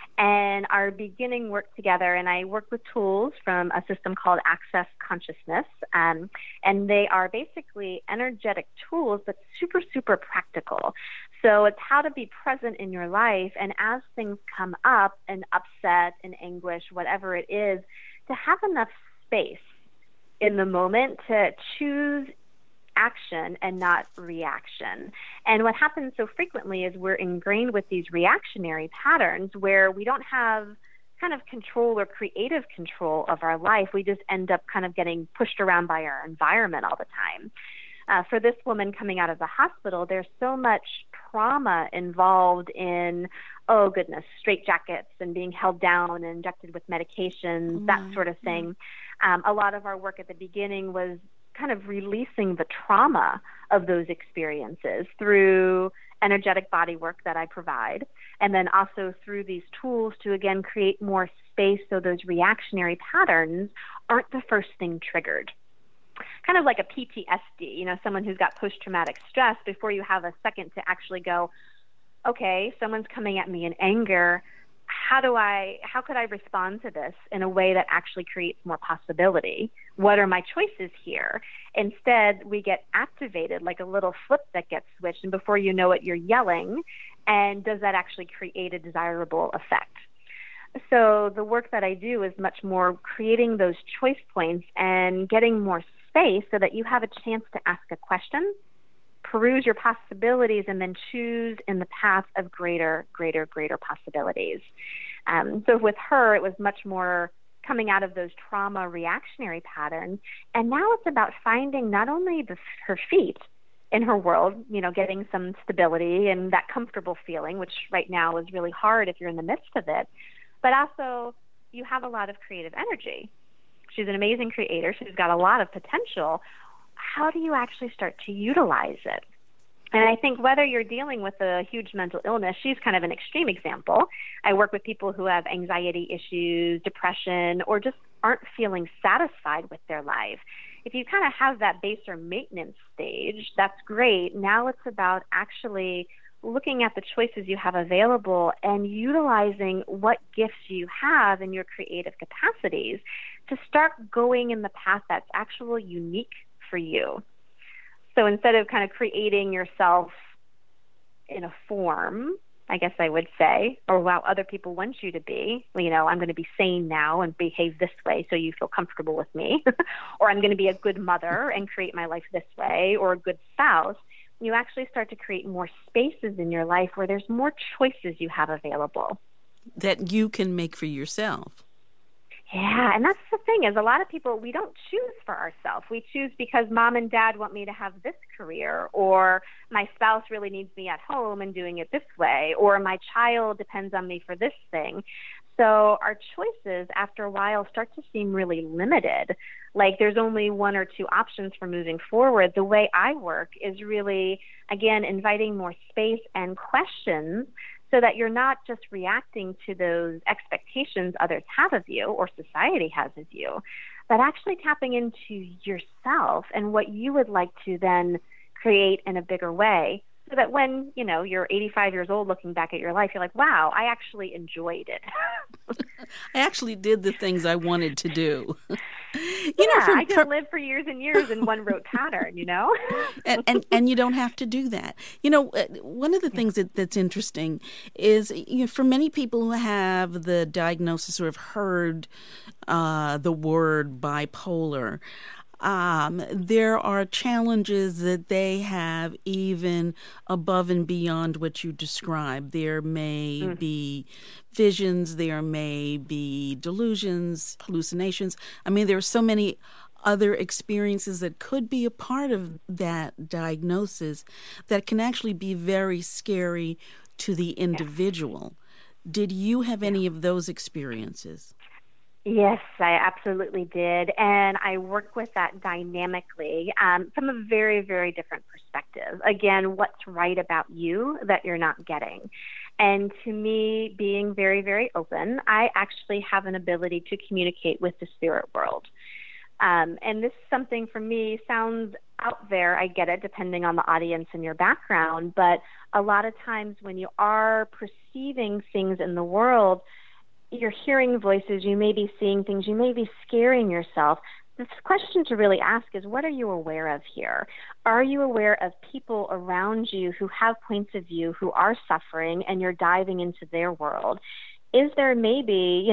and are beginning work together. And I work with tools from a system called Access Consciousness, and they are basically energetic tools, but super, super practical. So it's how to be present in your life, and as things come up, and upset and anguish, whatever it is, to have enough space in the moment to choose action and not reaction. And what happens so frequently is we're ingrained with these reactionary patterns where we don't have kind of control or creative control of our life. We just end up kind of getting pushed around by our environment all the time. For this woman coming out of the hospital, there's so much trauma involved in, oh goodness, straitjackets and being held down and injected with medications, that sort of thing. A lot of our work at the beginning was kind of releasing the trauma of those experiences through energetic body work that I provide, and then also through these tools to, again, create more space so those reactionary patterns aren't the first thing triggered. Kind of like a PTSD, someone who's got post-traumatic stress, before you have a second to actually go, okay, someone's coming at me in anger. How could I respond to this in a way that actually creates more possibility? What are my choices here? Instead, we get activated like a little flip that gets switched, and before you know it, you're yelling. And does that actually create a desirable effect? So the work that I do is much more creating those choice points and getting more space so that you have a chance to ask a question, peruse your possibilities, and then choose in the path of greater possibilities. So with her, it was much more coming out of those trauma reactionary patterns. And now it's about finding not only her feet in her world, getting some stability and that comfortable feeling, which right now is really hard if you're in the midst of it. But also, you have a lot of creative energy. She's an amazing creator. She's got a lot of potential. How do you actually start to utilize it? And I think whether you're dealing with a huge mental illness, she's kind of an extreme example. I work with people who have anxiety issues, depression, or just aren't feeling satisfied with their life. If you kind of have that base or maintenance stage, that's great. Now it's about actually looking at the choices you have available and utilizing what gifts you have in your creative capacities to start going in the path that's actually unique for you. So instead of kind of creating yourself in a form, I guess I would say, or how other people want you to be, I'm going to be sane now and behave this way so you feel comfortable with me, or I'm going to be a good mother and create my life this way, or a good spouse. You actually start to create more spaces in your life where there's more choices you have available. That you can make for yourself. Yeah, and that's the thing is a lot of people, we don't choose for ourselves. We choose because mom and dad want me to have this career, or my spouse really needs me at home and doing it this way, or my child depends on me for this thing. So our choices after a while start to seem really limited. Like there's only one or two options for moving forward. The way I work is really, again, inviting more space and questions so that you're not just reacting to those expectations others have of you or society has of you, but actually tapping into yourself and what you would like to then create in a bigger way. So that when, you're 85 years old looking back at your life, you're like, wow, I actually enjoyed it. I actually did the things I wanted to do. I didn't live for years and years in one rote pattern, and you don't have to do that. One of the things that's interesting is, for many people who have the diagnosis or have heard the word bipolar, there are challenges that they have even above and beyond what you described. There may be visions, there may be delusions, hallucinations. There are so many other experiences that could be a part of that diagnosis that can actually be very scary to the individual. Did you have any of those experiences? Yes, I absolutely did. And I work with that dynamically from a very, very different perspective. Again, what's right about you that you're not getting? And to me, being very, very open, I actually have an ability to communicate with the spirit world. And this is something for me sounds out there. I get it, depending on the audience and your background. But a lot of times when you are perceiving things in the world, you're hearing voices, you may be seeing things, you may be scaring yourself. This question to really ask is, what are you aware of here? Are you aware of people around you who have points of view, who are suffering, and you're diving into their world? Is there maybe,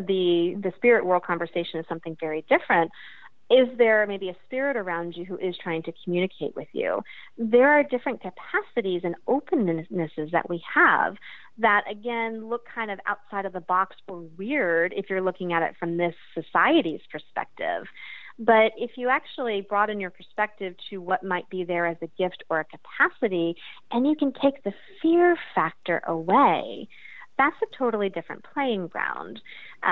the spirit world conversation is something very different. Is there maybe a spirit around you who is trying to communicate with you? There are different capacities and opennesses that we have that, again, look kind of outside of the box or weird if you're looking at it from this society's perspective. But if you actually broaden your perspective to what might be there as a gift or a capacity, and you can take the fear factor away, that's a totally different playing ground.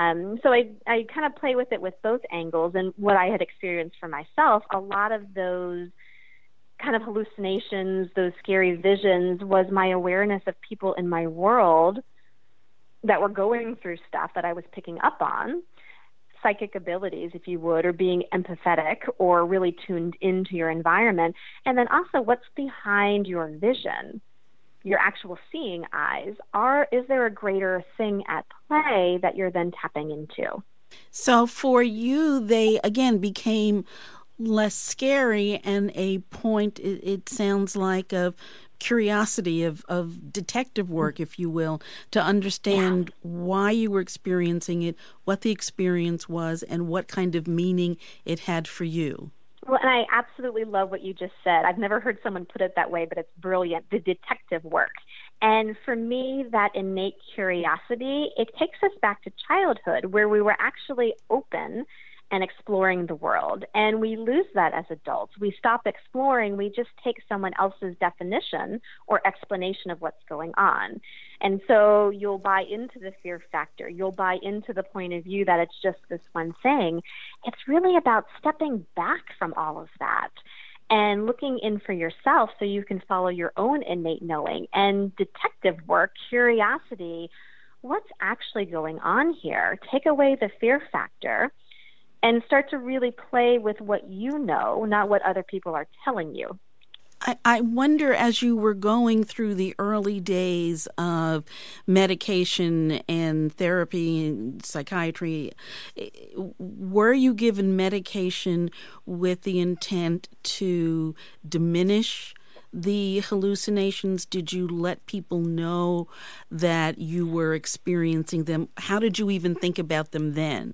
So I kind of play with it with both angles. And what I had experienced for myself, a lot of those kind of hallucinations, those scary visions, was my awareness of people in my world that were going through stuff that I was picking up on, psychic abilities, if you would, or being empathetic or really tuned into your environment. And then also what's behind your vision, your actual seeing eyes. Is there a greater thing at play that you're then tapping into? So for you, they, again, became less scary and a point, it sounds like, of curiosity, of detective work, if you will, to understand why you were experiencing it, what the experience was, and what kind of meaning it had for you. Well, and I absolutely love what you just said. I've never heard someone put it that way, but it's brilliant, the detective work. And for me, that innate curiosity, it takes us back to childhood where we were actually open and exploring the world. And we lose that as adults. We stop exploring. We just take someone else's definition or explanation of what's going on. And so you'll buy into the fear factor. You'll buy into the point of view that it's just this one thing. It's really about stepping back from all of that and looking in for yourself so you can follow your own innate knowing and detective work, curiosity. What's actually going on here? Take away the fear factor and start to really play with what you know, not what other people are telling you. I wonder, as you were going through the early days of medication and therapy and psychiatry, were you given medication with the intent to diminish the hallucinations? Did you let people know that you were experiencing them? How did you even think about them then?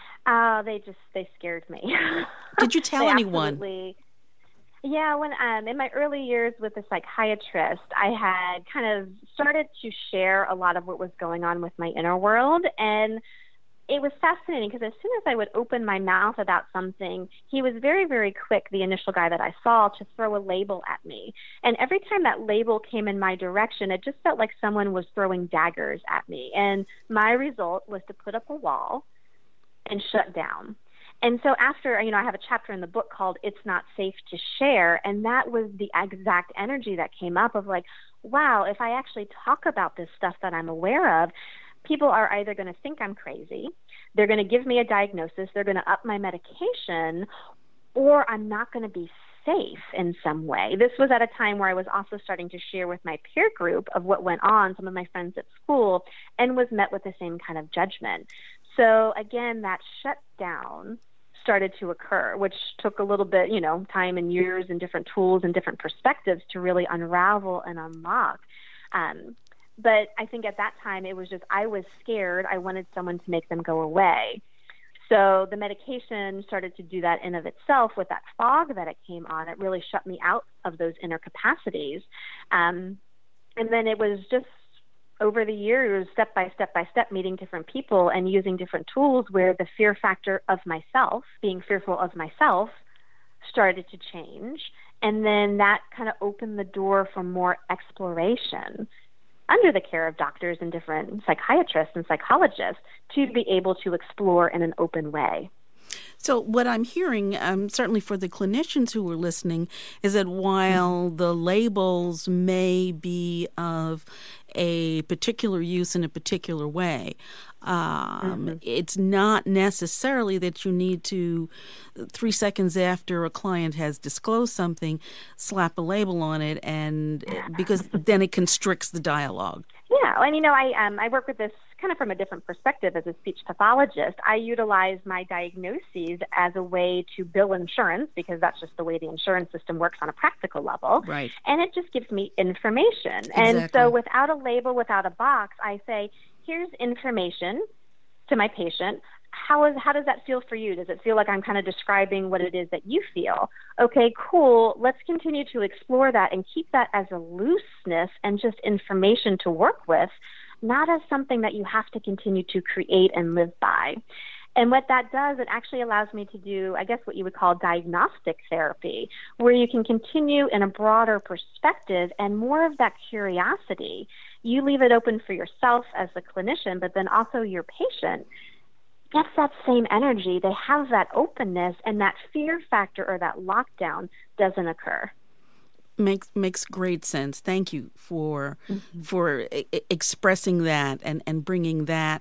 They scared me. Did you tell anyone? Yeah, when in my early years with a psychiatrist, I had kind of started to share a lot of what was going on with my inner world. And it was fascinating because as soon as I would open my mouth about something, he was very, very quick, the initial guy that I saw, to throw a label at me. And every time that label came in my direction, it just felt like someone was throwing daggers at me. And my result was to put up a wall and shut down. And so after, I have a chapter in the book called It's Not Safe to Share, and that was the exact energy that came up of like, wow, if I actually talk about this stuff that I'm aware of, people are either going to think I'm crazy, they're going to give me a diagnosis, they're going to up my medication, or I'm not going to be safe in some way. This was at a time where I was also starting to share with my peer group of what went on, some of my friends at school, and was met with the same kind of judgment. So again, that shutdown started to occur, which took a little bit, time and years and different tools and different perspectives to really unravel and unlock. But I think at that time, it was just, I was scared. I wanted someone to make them go away. So the medication started to do that in of itself with that fog that it came on. It really shut me out of those inner capacities. And then it was just over the years, step by step, meeting different people and using different tools where the fear factor of myself, being fearful of myself, started to change. And then that kind of opened the door for more exploration under the care of doctors and different psychiatrists and psychologists to be able to explore in an open way. So what I'm hearing, certainly for the clinicians who are listening, is that while the labels may be of a particular use in a particular way, it's not necessarily that you need to, 3 seconds after a client has disclosed something, slap a label on it, and because then it constricts the dialogue. Yeah, and I work with this kind of from a different perspective as a speech pathologist. I utilize my diagnoses as a way to bill insurance because that's just the way the insurance system works on a practical level. Right. And it just gives me information. Exactly. And so without a label, without a box, I say, here's information to my patient. How does that feel for you? Does it feel like I'm kind of describing what it is that you feel? Okay, cool. Let's continue to explore that and keep that as a looseness and just information to work with, not as something that you have to continue to create and live by. And what that does, it actually allows me to do, I guess, what you would call diagnostic therapy, where you can continue in a broader perspective and more of that curiosity. You leave it open for yourself as the clinician, but then also your patient gets that same energy. They have that openness, and that fear factor or that lockdown doesn't occur. Makes great sense. Thank you for expressing that and bringing that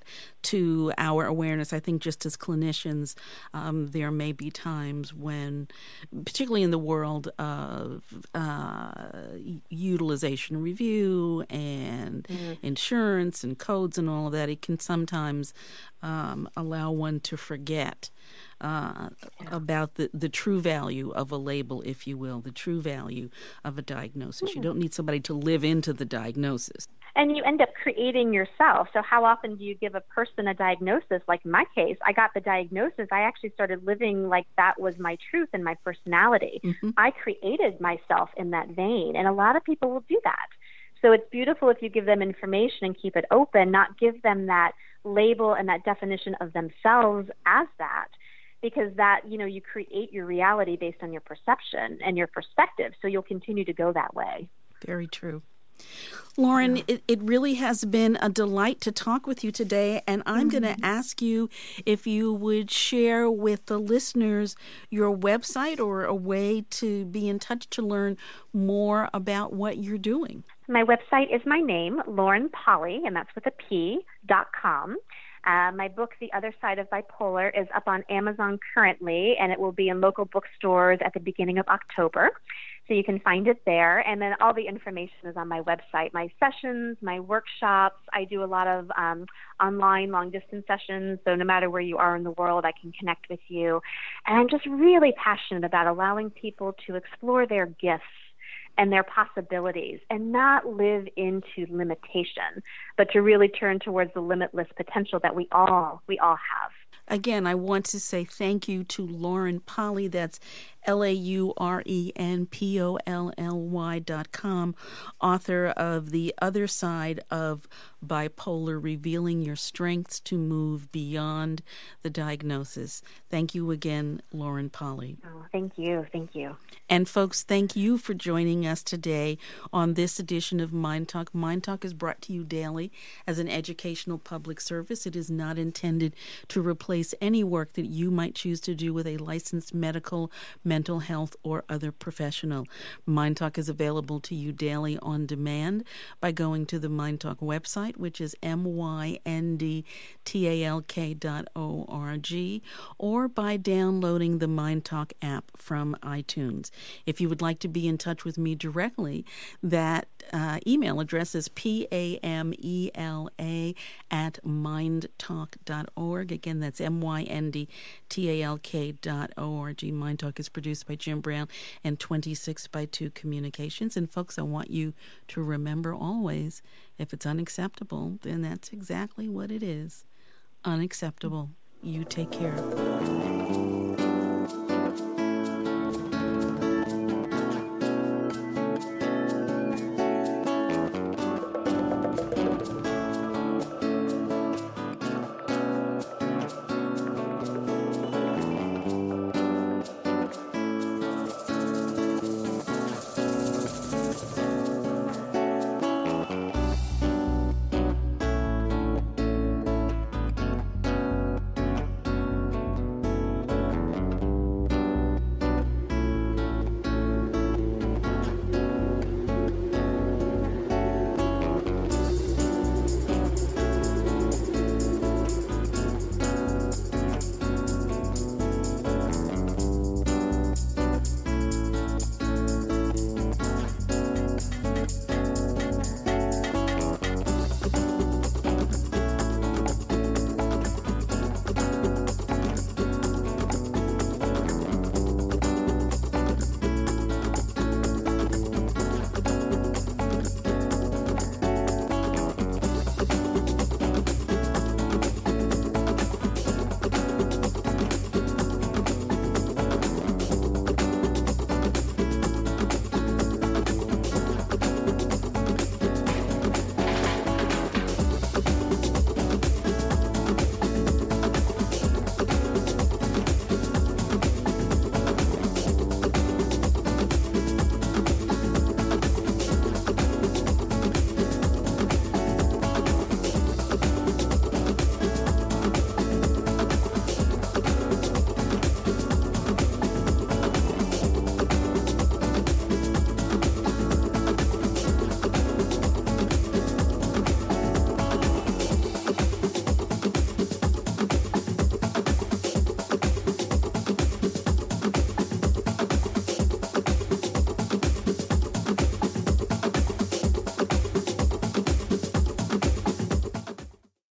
to our awareness. I think just as clinicians, there may be times when, particularly in the world of utilization review and insurance and codes and all of that, it can sometimes allow one to forget about the true value of a label, if you will, the true value of a diagnosis. You don't need somebody to live into the diagnosis. And you end up creating yourself. So how often do you give a person a diagnosis? Like in my case, I got the diagnosis. I actually started living like that was my truth and my personality. I created myself in that vein. And a lot of people will do that. So it's beautiful if you give them information and keep it open, not give them that label and that definition of themselves as that. Because that, you create your reality based on your perception and your perspective. So you'll continue to go that way. Very true. Lauren, it really has been a delight to talk with you today, and I'm going to ask you if you would share with the listeners your website or a way to be in touch to learn more about what you're doing. My website is my name, Lauren Polly, and that's with a P.com. My book, The Other Side of Bipolar, is up on Amazon currently, and it will be in local bookstores at the beginning of October. So you can find it there. And then all the information is on my website, my sessions, my workshops. I do a lot of online long-distance sessions. So no matter where you are in the world, I can connect with you. And I'm just really passionate about allowing people to explore their gifts and their possibilities and not live into limitation, but to really turn towards the limitless potential that we all have. Again, I want to say thank you to Lauren Polly. That's LaurenPolly.com, author of The Other Side of Bipolar, Revealing Your Strengths to Move Beyond the Diagnosis. Thank you again, Lauren Polly. Oh, thank you. Thank you. And folks, thank you for joining us today on this edition of Mind Talk. Mind Talk is brought to you daily as an educational public service. It is not intended to replace any work that you might choose to do with a licensed medical, mental health, or other professional. Mind Talk is available to you daily on demand by going to the Mind Talk website, which is myndtalk.org, or by downloading the Mind Talk app from iTunes. If you would like to be in touch with me directly, that email address is pamela@mindtalk.org. Again, that's myndtalk.org. Mind Talk is produced by Jim Brown and 26x2 Communications. And folks, I want you to remember always, if it's unacceptable, then that's exactly what it is. Unacceptable. You take care.